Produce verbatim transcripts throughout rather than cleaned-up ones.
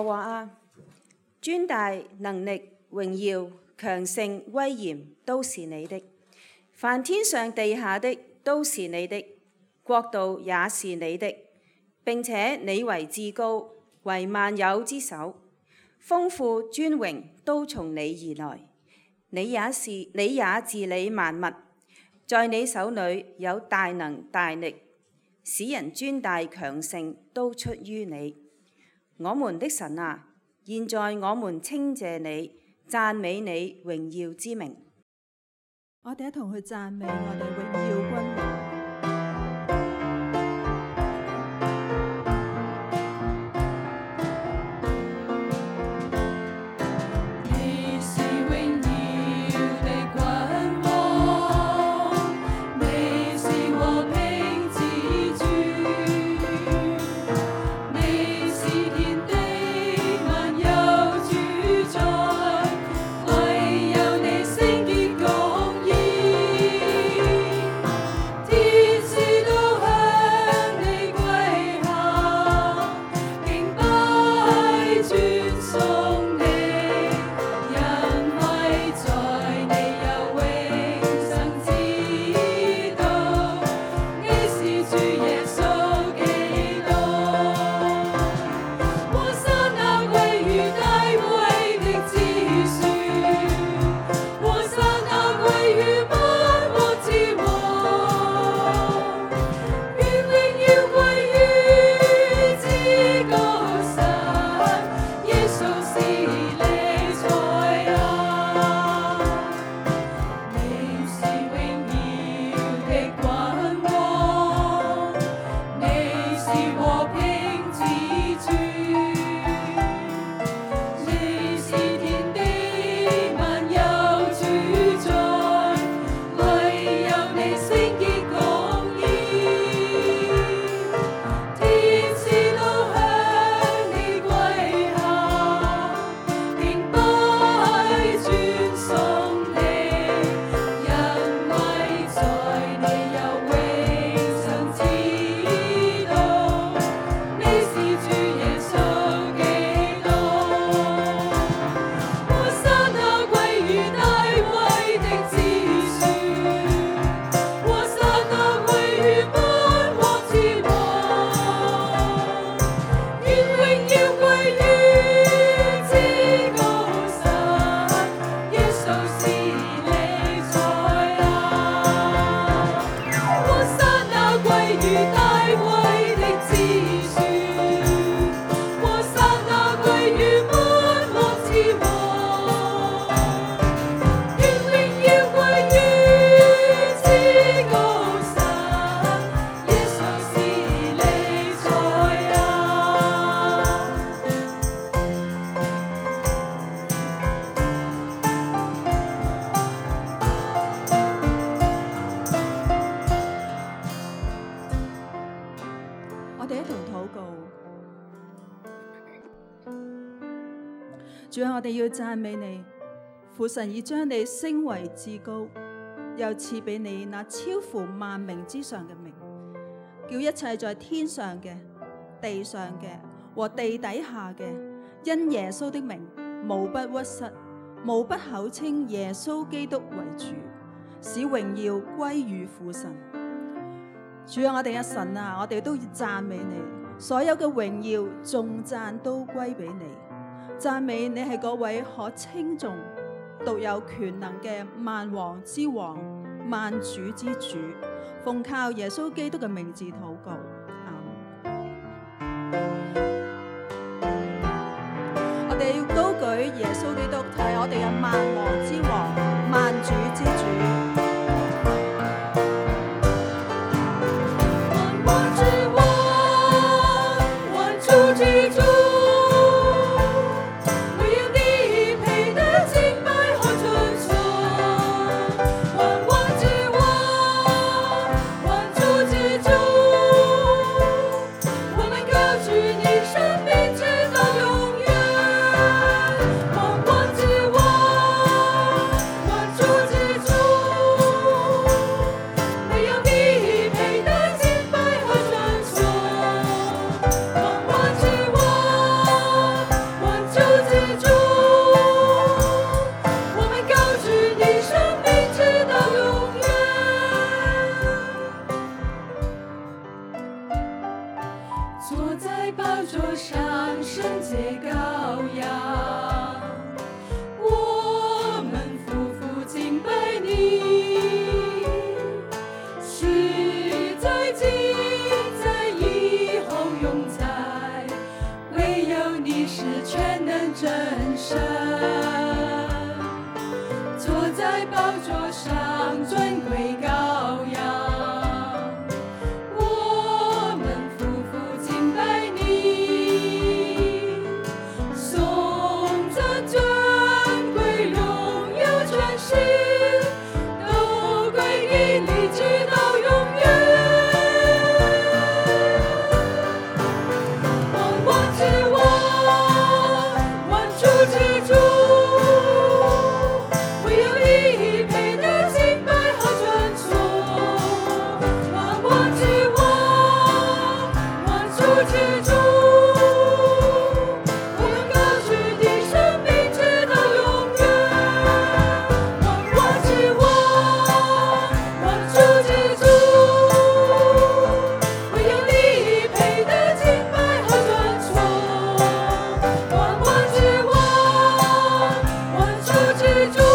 華啊，尊大能力、榮耀、強盛、威嚴都是你的，凡天上地下的都是你的，國度也是你的，並且你為至高，為萬有之首，豐富尊榮都從你而來。你也是，你也治理萬物，在你手裏有大能大力，使人尊大強盛都出於你。我們的神啊，現在我們稱謝你，讚美你榮耀之名。 我哋一同去讚美我哋榮耀君王。主啊，我哋要讚美你，父神已將你升為至高，又賜俾你那超乎萬名之上嘅名，叫一切在天上嘅、地上嘅和地底下嘅，因耶穌的名，無不屈膝，無不口稱耶穌基督為主，使榮耀歸於父神。主啊，我哋嘅神啊，我哋都要讚美你，所有嘅榮耀、頌讚都歸俾你。讚美你係嗰位可稱頌、獨有權能嘅萬王之王、萬主之主，奉靠耶穌基督嘅名字禱告，阿們。我哋要高舉耶穌基督，係我哋嘅萬王之王、萬主之主。 主神，坐在宝座上尊贵羔羊。我们夫妇敬拜你，颂赞尊贵荣耀权势，都归给你，直到永远。万王之王，万主之主，唯有你配得敬拜和尊崇。万王之王，万主之主，我们高举你生命直到永远。万王之王，万主之主，唯有你配得敬拜和尊崇。万王之王，万主之主，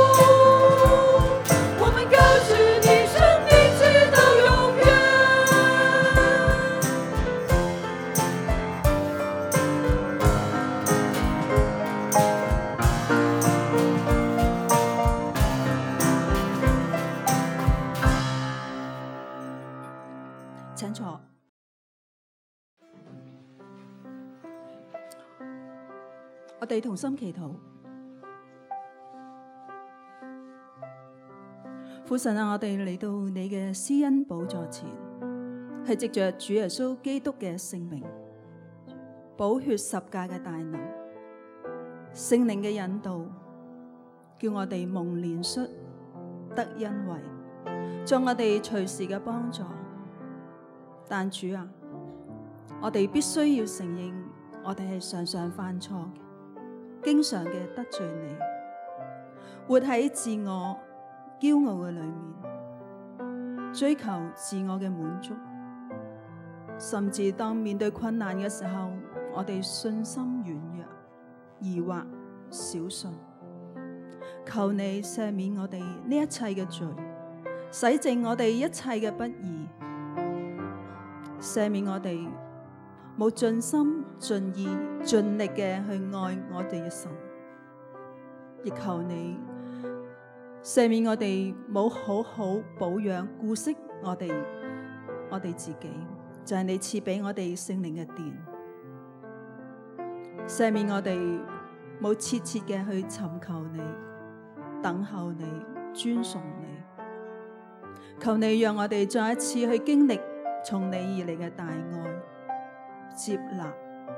我们高举你生命直到永远。請坐。我哋同心祈禱。父神啊，我哋嚟到你嘅施恩寶座前，係藉着主耶穌基督嘅聖名，寶血十架嘅大能，聖靈嘅引導，叫我哋蒙憐恤，得恩惠，作我哋隨時嘅幫助。但主啊，我哋必須要承認，我哋係常常犯錯嘅，經常嘅得罪你，活喺自我驕傲嘅裏面，追求自我嘅滿足，甚至當面對困難嘅時候，我哋信心軟弱、疑惑、小信。求你赦免我哋呢一切嘅罪，洗淨我哋一切嘅不義，赦免我哋冇盡心盡意盡力嘅去愛我哋嘅神，亦求你赦免我哋冇好好保養顧惜我哋我哋自己，就係你賜俾我哋聖靈嘅殿。赦免我哋冇切切嘅去尋求你、等候你、尊崇你。求你讓我哋再一次去經歷從你而嚟嘅大愛、接納、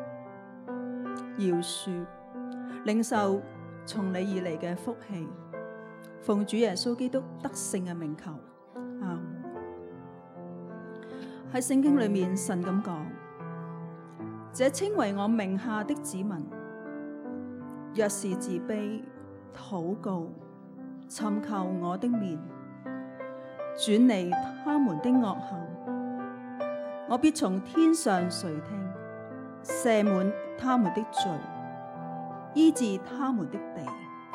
饒恕，領受從你而嚟嘅福氣。奉主耶穌基督得勝嘅名求，阿們。喺聖經裏面，神咁講：這稱為我名下的子民，若是自卑、禱告、尋求我的面，轉離他們的惡行，我必從天上垂聽，赦免他們的罪，醫治他們的地。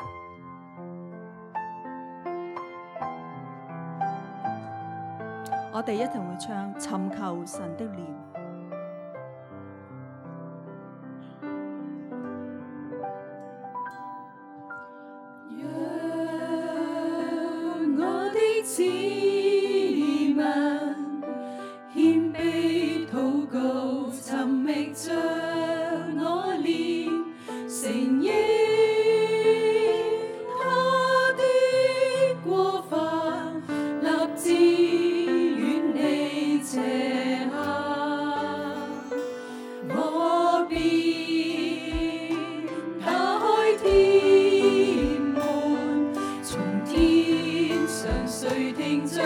我哋一同會唱《尋求神的臉》。讓我的子民謙卑禱告，尋覓着我臉，承認他的過犯，立志遠離邪行，我必打開天門，從天上垂聽着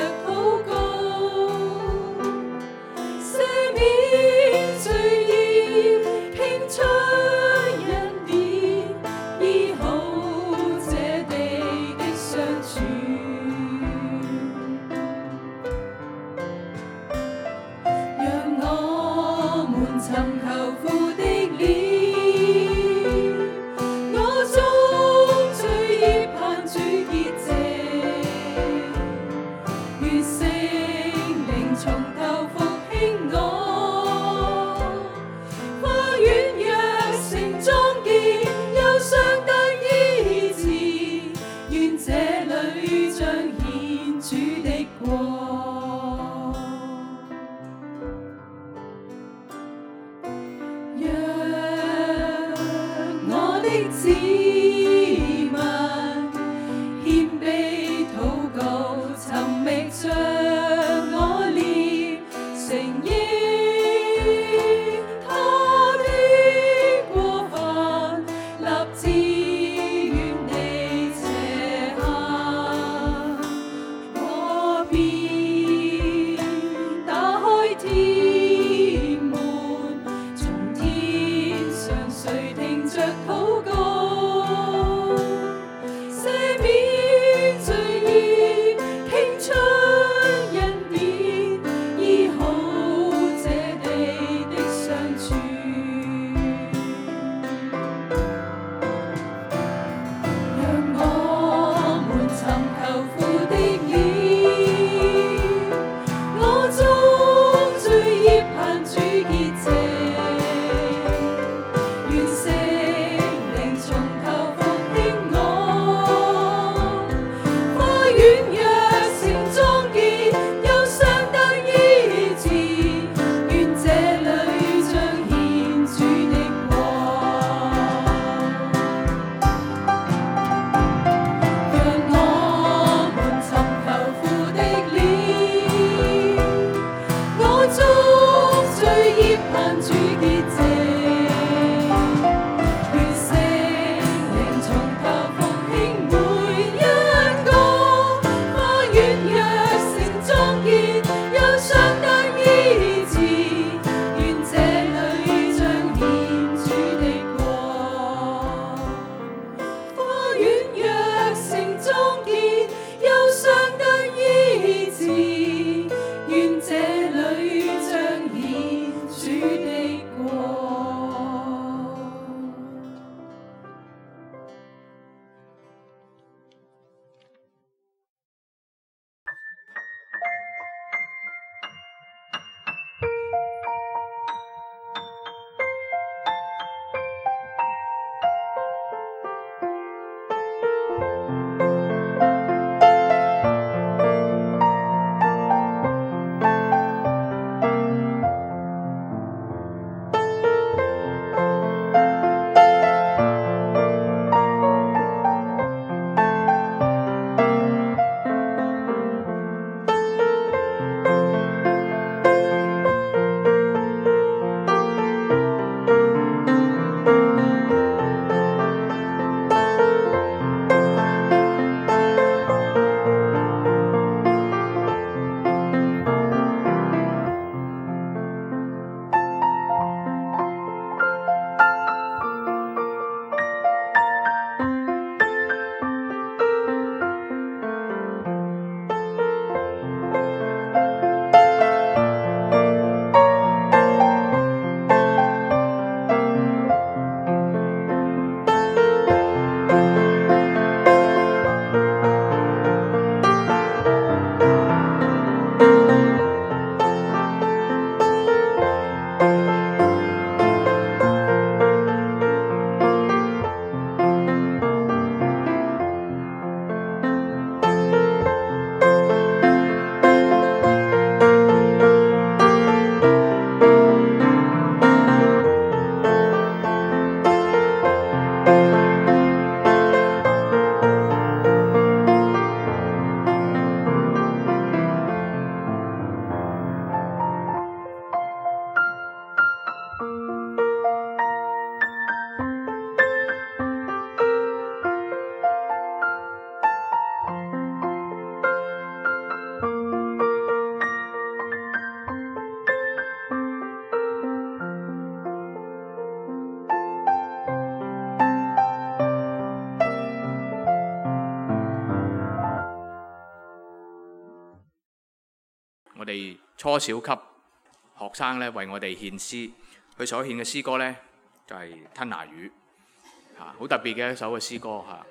哋初小級學生咧為我哋獻詩，佢所獻嘅詩歌咧就係、是、吞拿魚嚇，好特別嘅一首嘅詩歌嚇。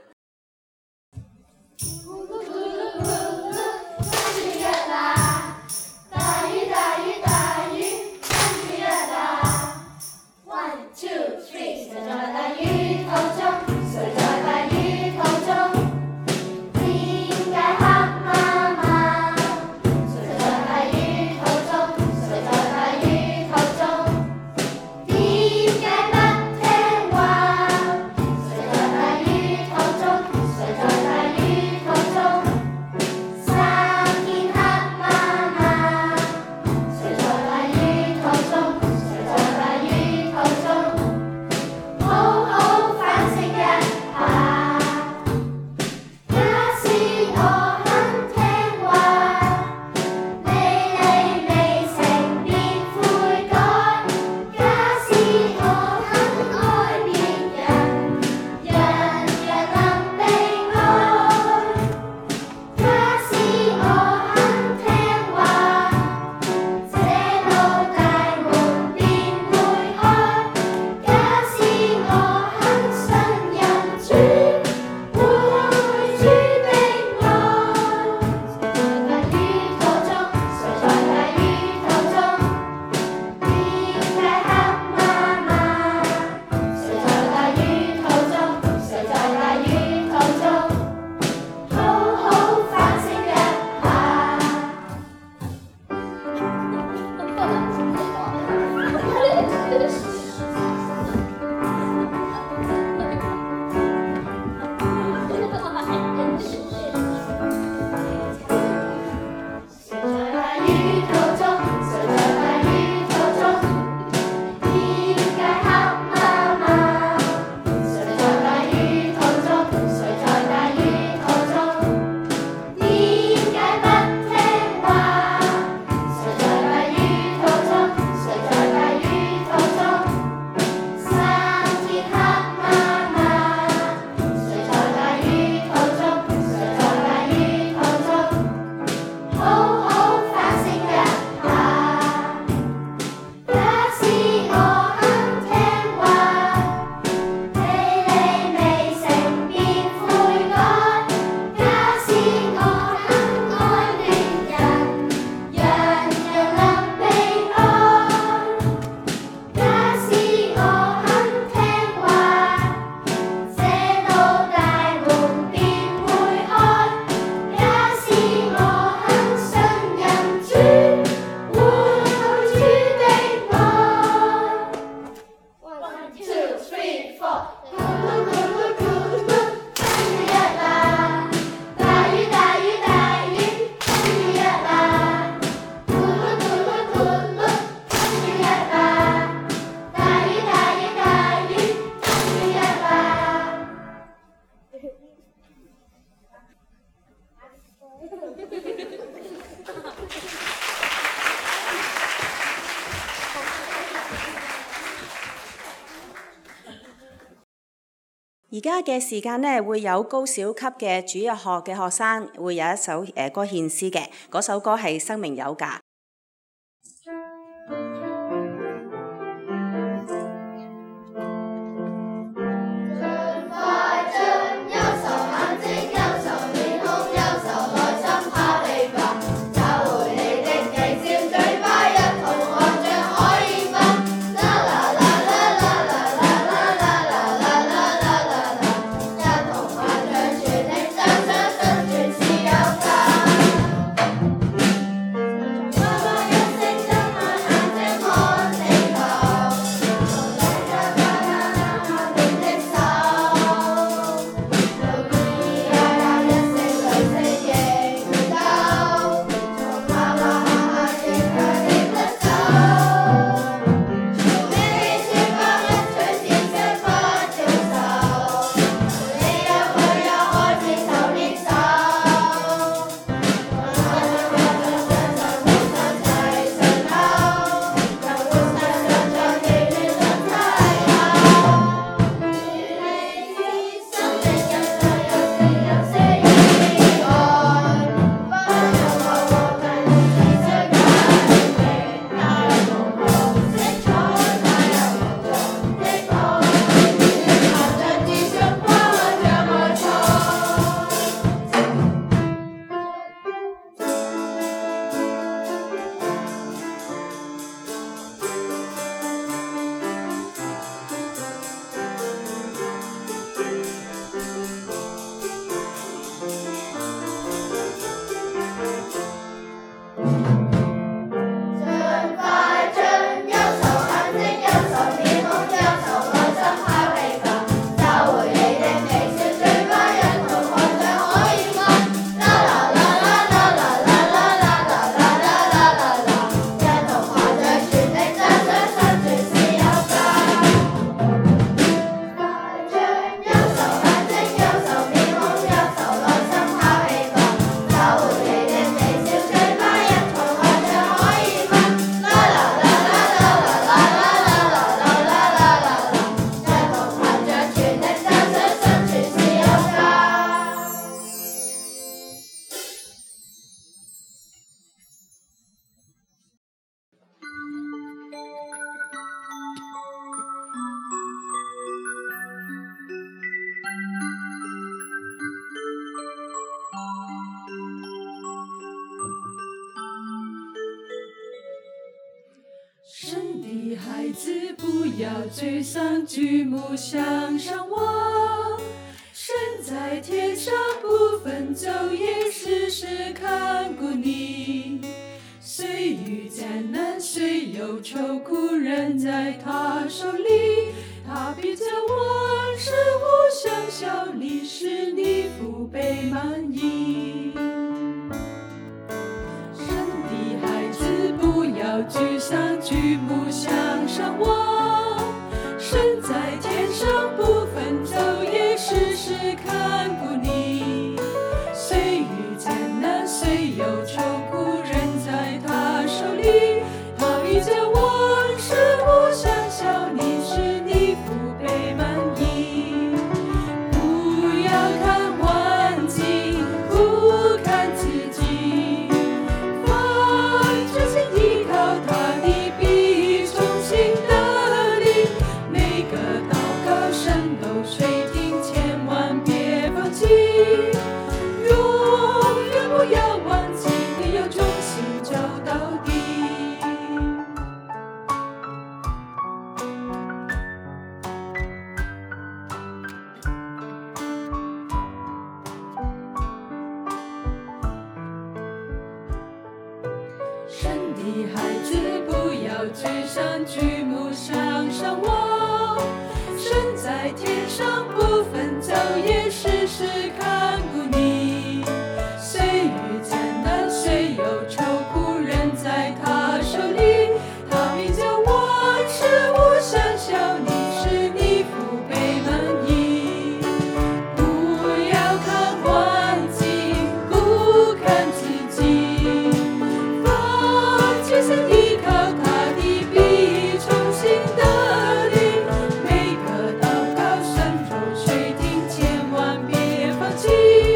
而家嘅時間呢，會有高小級嘅主日學嘅學生會有一首誒歌獻詩嘅，嗰首歌係《生命有價》。 Bye. 要沮丧，举目向上望。身在天上，不分昼夜，时时看顾你。虽遇艰难，虽有愁苦，人在他手里。他必将万事物相效力，使你福杯满溢。神的孩子，不要沮丧，举目向上望。神在天上，不分昼夜，时时看顾你。虽遇艰难，虽有愁苦，人在他手里。他必将万事物相效力，使你福杯满溢。不要看环境，不看自己，凡专心依靠他的，必重新得力。每个祷告神都垂听，千万别放弃，永远不要忘记，你要忠心找到底。神的孩子，不要沮丧，举目向上望。神在天上，不分昼夜，时时看顾你。虽遇艰难，虽有愁苦，人在他手里。他必将万事物相效力，使你福杯满溢。不要看环境，不看自己，凡决心依靠他的，必重新得力。每个祷告神都垂听，千万别放弃，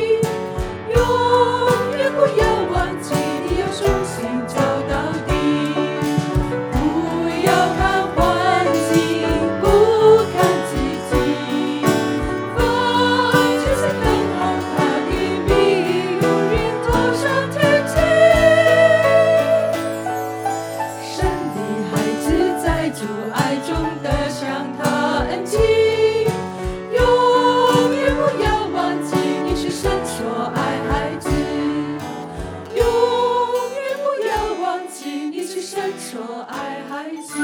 永远不要忘记，你要重新找到底。不要看环境，不看自己，凡决心看好他的，必永远走上天际。神的孩子，在主爱中得享他恩情，永远不要忘记，你是神所爱孩子。永远不要忘记，你是神所爱孩子。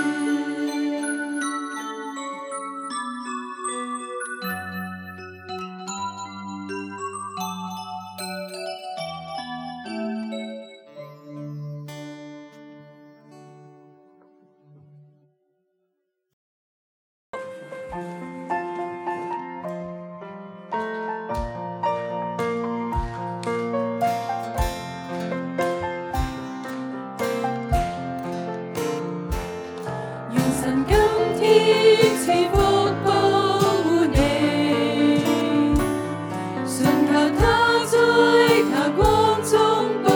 願神今天賜福保護你，信靠他在他光中保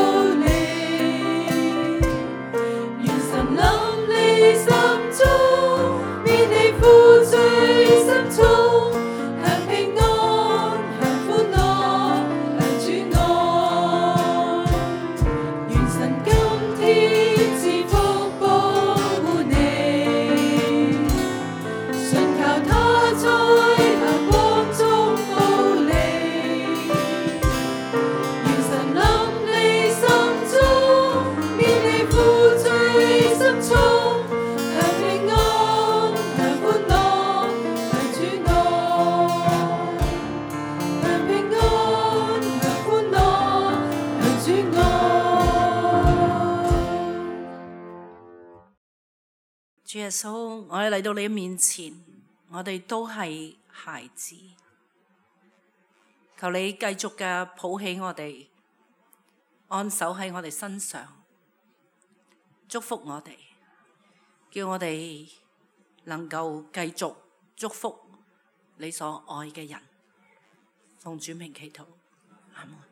你。願神臨你心中，免你負罪深重，享平安，享歡樂，享主愛。願神今天賜福保護你，信靠他在他光中保你。願神臨你心中，免你負罪深重，享平安，享歡樂，享主愛。享平安，享歡樂，享主愛。 主耶穌，我哋嚟到你嘅面前，我哋都係孩子，求你繼續嘅抱起我哋，安守喺我哋身上，祝福我哋，叫我哋能夠繼續祝福你所愛嘅人。奉主名祈禱，阿門。